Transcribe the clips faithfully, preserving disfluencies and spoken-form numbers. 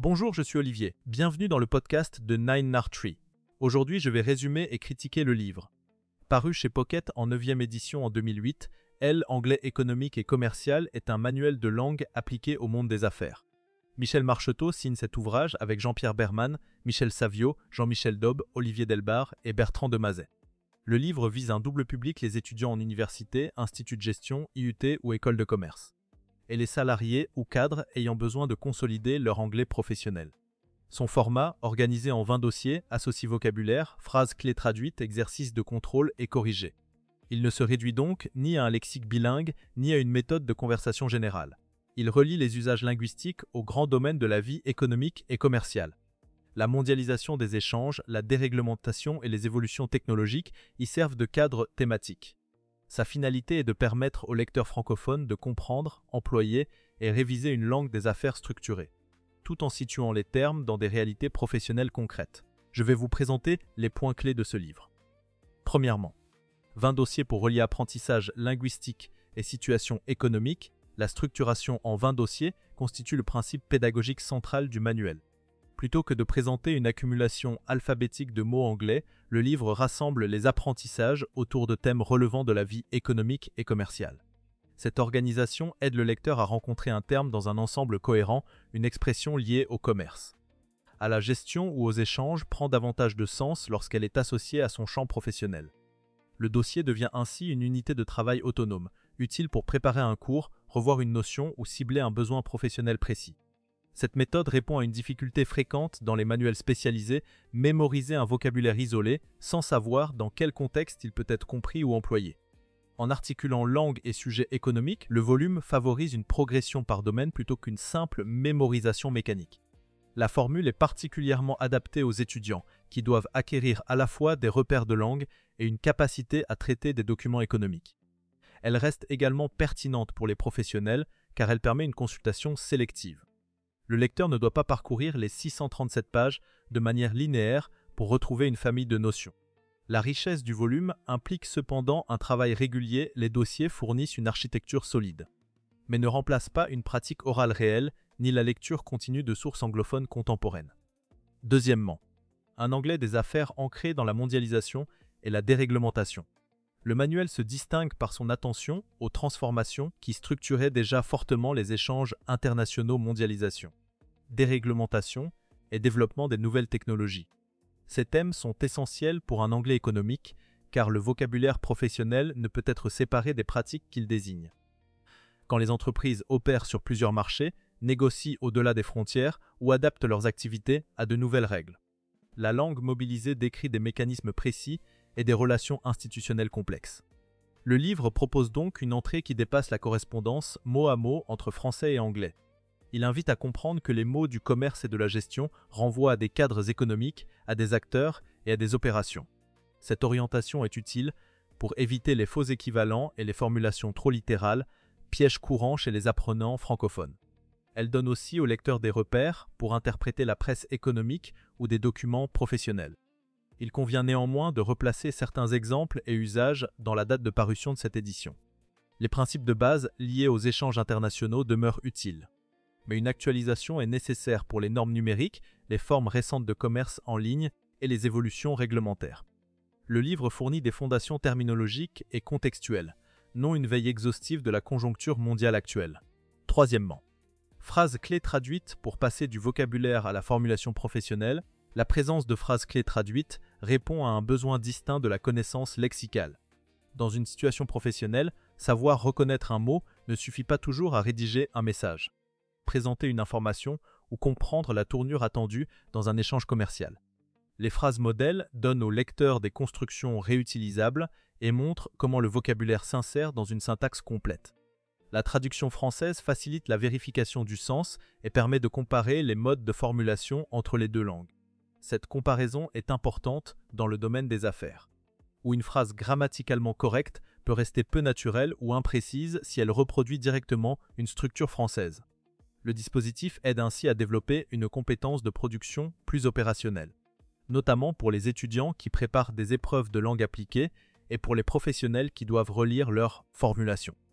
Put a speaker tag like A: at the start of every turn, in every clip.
A: Bonjour, je suis Olivier. Bienvenue dans le podcast de Nine Nard Tree. Aujourd'hui, je vais résumer et critiquer le livre. Paru chez Pocket en neuvième édition en deux mille huit, L, anglais économique et commercial est un manuel de langue appliqué au monde des affaires. Michel Marcheteau signe cet ouvrage avec Jean-Pierre Berman, Michel Savio, Jean-Michel Daube, Olivier Delbar et Bertrand Demazet. Le livre vise un double public, les étudiants en université, institut de gestion, I U T ou école de commerce, et les salariés ou cadres ayant besoin de consolider leur anglais professionnel. Son format, organisé en vingt dossiers, associe vocabulaire, phrases clés traduites, exercices de contrôle et corrigés. Il ne se réduit donc ni à un lexique bilingue, ni à une méthode de conversation générale. Il relie les usages linguistiques aux grands domaines de la vie économique et commerciale. La mondialisation des échanges, la déréglementation et les évolutions technologiques y servent de cadre thématique. Sa finalité est de permettre aux lecteurs francophones de comprendre, employer et réviser une langue des affaires structurée, tout en situant les termes dans des réalités professionnelles concrètes. Je vais vous présenter les points clés de ce livre. Premièrement, vingt dossiers pour relier apprentissage linguistique et situation économique. La structuration en vingt dossiers constitue le principe pédagogique central du manuel. Plutôt que de présenter une accumulation alphabétique de mots anglais, le livre rassemble les apprentissages autour de thèmes relevant de la vie économique et commerciale. Cette organisation aide le lecteur à rencontrer un terme dans un ensemble cohérent, une expression liée au commerce, à la gestion ou aux échanges prend davantage de sens lorsqu'elle est associée à son champ professionnel. Le dossier devient ainsi une unité de travail autonome, utile pour préparer un cours, revoir une notion ou cibler un besoin professionnel précis. Cette méthode répond à une difficulté fréquente dans les manuels spécialisés, mémoriser un vocabulaire isolé sans savoir dans quel contexte il peut être compris ou employé. En articulant langue et sujet économique, le volume favorise une progression par domaine plutôt qu'une simple mémorisation mécanique. La formule est particulièrement adaptée aux étudiants, qui doivent acquérir à la fois des repères de langue et une capacité à traiter des documents économiques. Elle reste également pertinente pour les professionnels car elle permet une consultation sélective. Le lecteur ne doit pas parcourir les six cent trente-sept pages de manière linéaire pour retrouver une famille de notions. La richesse du volume implique cependant un travail régulier, les dossiers fournissent une architecture solide, mais ne remplacent pas une pratique orale réelle ni la lecture continue de sources anglophones contemporaines. Deuxièmement, un anglais des affaires ancré dans la mondialisation et la déréglementation. Le manuel se distingue par son attention aux transformations qui structuraient déjà fortement les échanges internationaux, mondialisation, déréglementation et développement des nouvelles technologies. Ces thèmes sont essentiels pour un anglais économique car le vocabulaire professionnel ne peut être séparé des pratiques qu'il désigne. Quand les entreprises opèrent sur plusieurs marchés, négocient au-delà des frontières ou adaptent leurs activités à de nouvelles règles. La langue mobilisée décrit des mécanismes précis et des relations institutionnelles complexes. Le livre propose donc une entrée qui dépasse la correspondance mot à mot entre français et anglais. Il invite à comprendre que les mots du commerce et de la gestion renvoient à des cadres économiques, à des acteurs et à des opérations. Cette orientation est utile pour éviter les faux équivalents et les formulations trop littérales, piège courant chez les apprenants francophones. Elle donne aussi aux lecteurs des repères pour interpréter la presse économique ou des documents professionnels. Il convient néanmoins de replacer certains exemples et usages dans la date de parution de cette édition. Les principes de base liés aux échanges internationaux demeurent utiles, mais une actualisation est nécessaire pour les normes numériques, les formes récentes de commerce en ligne et les évolutions réglementaires. Le livre fournit des fondations terminologiques et contextuelles, non une veille exhaustive de la conjoncture mondiale actuelle. Troisièmement, phrases clés traduites pour passer du vocabulaire à la formulation professionnelle. La présence de phrases clés traduites répond à un besoin distinct de la connaissance lexicale. Dans une situation professionnelle, savoir reconnaître un mot ne suffit pas toujours à rédiger un message, présenter une information ou comprendre la tournure attendue dans un échange commercial. Les phrases modèles donnent au lecteur des constructions réutilisables et montrent comment le vocabulaire s'insère dans une syntaxe complète. La traduction française facilite la vérification du sens et permet de comparer les modes de formulation entre les deux langues. Cette comparaison est importante dans le domaine des affaires, où une phrase grammaticalement correcte peut rester peu naturelle ou imprécise si elle reproduit directement une structure française. Le dispositif aide ainsi à développer une compétence de production plus opérationnelle, notamment pour les étudiants qui préparent des épreuves de langue appliquée et pour les professionnels qui doivent relire leurs formulations.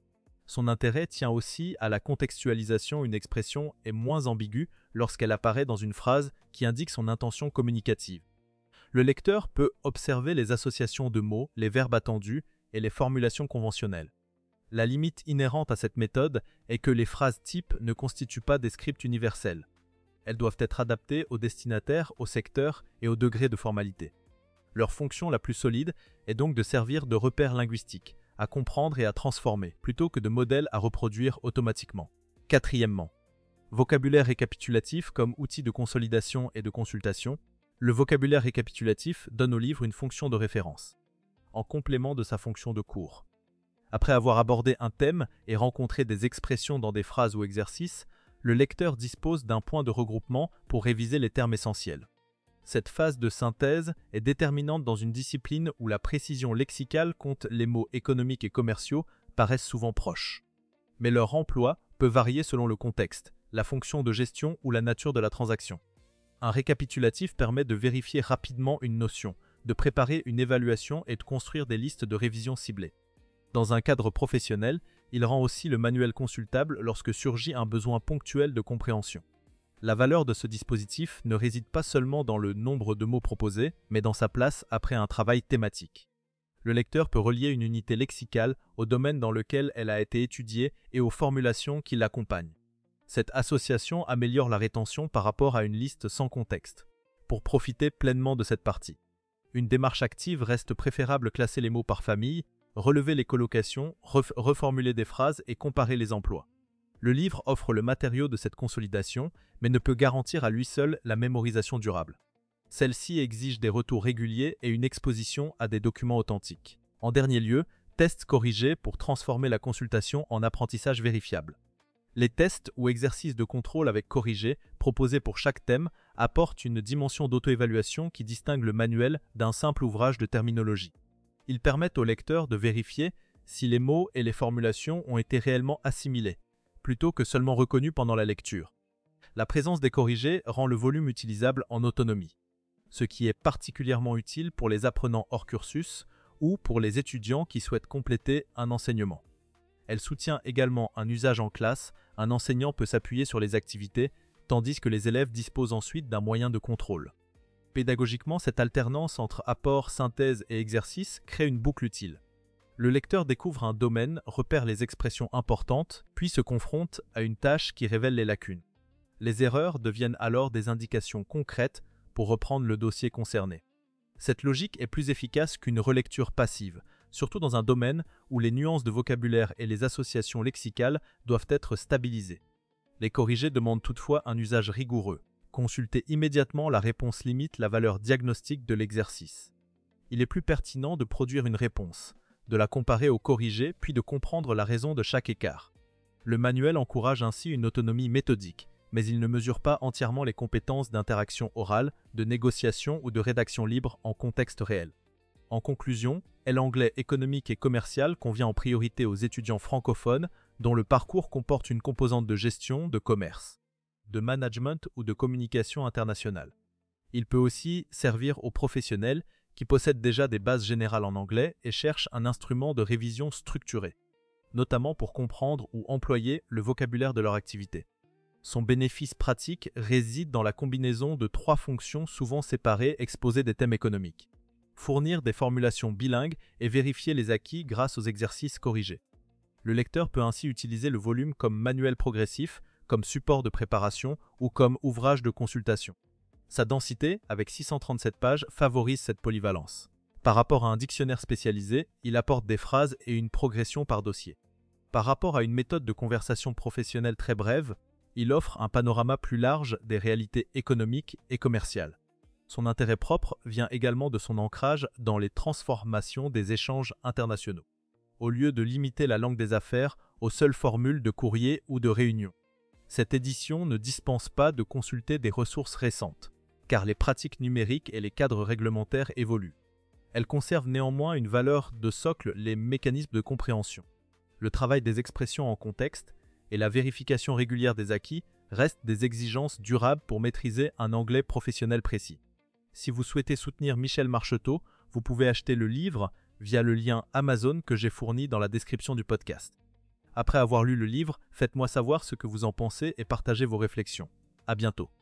A: Son intérêt tient aussi à la contextualisation. Une expression est moins ambiguë lorsqu'elle apparaît dans une phrase qui indique son intention communicative. Le lecteur peut observer les associations de mots, les verbes attendus et les formulations conventionnelles. La limite inhérente à cette méthode est que les phrases types ne constituent pas des scripts universels. Elles doivent être adaptées au destinataire, au secteur et au degré de formalité. Leur fonction la plus solide est donc de servir de repère linguistique, à comprendre et à transformer, plutôt que de modèle à reproduire automatiquement. Quatrièmement, vocabulaire récapitulatif comme outil de consolidation et de consultation. Le vocabulaire récapitulatif donne au livre une fonction de référence, en complément de sa fonction de cours. Après avoir abordé un thème et rencontré des expressions dans des phrases ou exercices, le lecteur dispose d'un point de regroupement pour réviser les termes essentiels. Cette phase de synthèse est déterminante dans une discipline où la précision lexicale compte les mots économiques et commerciaux paraissent souvent proches. Mais leur emploi peut varier selon le contexte, la fonction de gestion ou la nature de la transaction. Un récapitulatif permet de vérifier rapidement une notion, de préparer une évaluation et de construire des listes de révision ciblées. Dans un cadre professionnel, il rend aussi le manuel consultable lorsque surgit un besoin ponctuel de compréhension. La valeur de ce dispositif ne réside pas seulement dans le nombre de mots proposés, mais dans sa place après un travail thématique. Le lecteur peut relier une unité lexicale au domaine dans lequel elle a été étudiée et aux formulations qui l'accompagnent. Cette association améliore la rétention par rapport à une liste sans contexte, pour profiter pleinement de cette partie. Une démarche active reste préférable. Classer les mots par famille, relever les collocations, ref- reformuler des phrases et comparer les emplois. Le livre offre le matériau de cette consolidation, mais ne peut garantir à lui seul la mémorisation durable. Celle-ci exige des retours réguliers et une exposition à des documents authentiques. En dernier lieu, tests corrigés pour transformer la consultation en apprentissage vérifiable. Les tests ou exercices de contrôle avec corrigés proposés pour chaque thème apportent une dimension d'auto-évaluation qui distingue le manuel d'un simple ouvrage de terminologie. Ils permettent au lecteur de vérifier si les mots et les formulations ont été réellement assimilés, plutôt que seulement reconnus pendant la lecture. La présence des corrigés rend le volume utilisable en autonomie, ce qui est particulièrement utile pour les apprenants hors cursus ou pour les étudiants qui souhaitent compléter un enseignement. Elle soutient également un usage en classe. Un enseignant peut s'appuyer sur les activités, tandis que les élèves disposent ensuite d'un moyen de contrôle. Pédagogiquement, cette alternance entre apport, synthèse et exercice crée une boucle utile. Le lecteur découvre un domaine, repère les expressions importantes, puis se confronte à une tâche qui révèle les lacunes. Les erreurs deviennent alors des indications concrètes pour reprendre le dossier concerné. Cette logique est plus efficace qu'une relecture passive, surtout dans un domaine où les nuances de vocabulaire et les associations lexicales doivent être stabilisées. Les corrigés demandent toutefois un usage rigoureux. Consulter immédiatement la réponse limite la valeur diagnostique de l'exercice. Il est plus pertinent de produire une réponse, de la comparer au corrigé, puis de comprendre la raison de chaque écart. Le manuel encourage ainsi une autonomie méthodique, mais il ne mesure pas entièrement les compétences d'interaction orale, de négociation ou de rédaction libre en contexte réel. En conclusion, l'anglais économique et commercial convient en priorité aux étudiants francophones dont le parcours comporte une composante de gestion, de commerce, de management ou de communication internationale. Il peut aussi servir aux professionnels qui possèdent déjà des bases générales en anglais et cherchent un instrument de révision structuré, notamment pour comprendre ou employer le vocabulaire de leur activité. Son bénéfice pratique réside dans la combinaison de trois fonctions souvent séparées exposées des thèmes économiques. Fournir des formulations bilingues et vérifier les acquis grâce aux exercices corrigés. Le lecteur peut ainsi utiliser le volume comme manuel progressif, comme support de préparation ou comme ouvrage de consultation. Sa densité, avec six cent trente-sept pages, favorise cette polyvalence. Par rapport à un dictionnaire spécialisé, il apporte des phrases et une progression par dossier. Par rapport à une méthode de conversation professionnelle très brève, il offre un panorama plus large des réalités économiques et commerciales. Son intérêt propre vient également de son ancrage dans les transformations des échanges internationaux, au lieu de limiter la langue des affaires aux seules formules de courrier ou de réunion. Cette édition ne dispense pas de consulter des ressources récentes, car les pratiques numériques et les cadres réglementaires évoluent. Elle conserve néanmoins une valeur de socle, les mécanismes de compréhension. Le travail des expressions en contexte et la vérification régulière des acquis restent des exigences durables pour maîtriser un anglais professionnel précis. Si vous souhaitez soutenir Michel Marcheteau, vous pouvez acheter le livre via le lien Amazon que j'ai fourni dans la description du podcast. Après avoir lu le livre, faites-moi savoir ce que vous en pensez et partagez vos réflexions. À bientôt.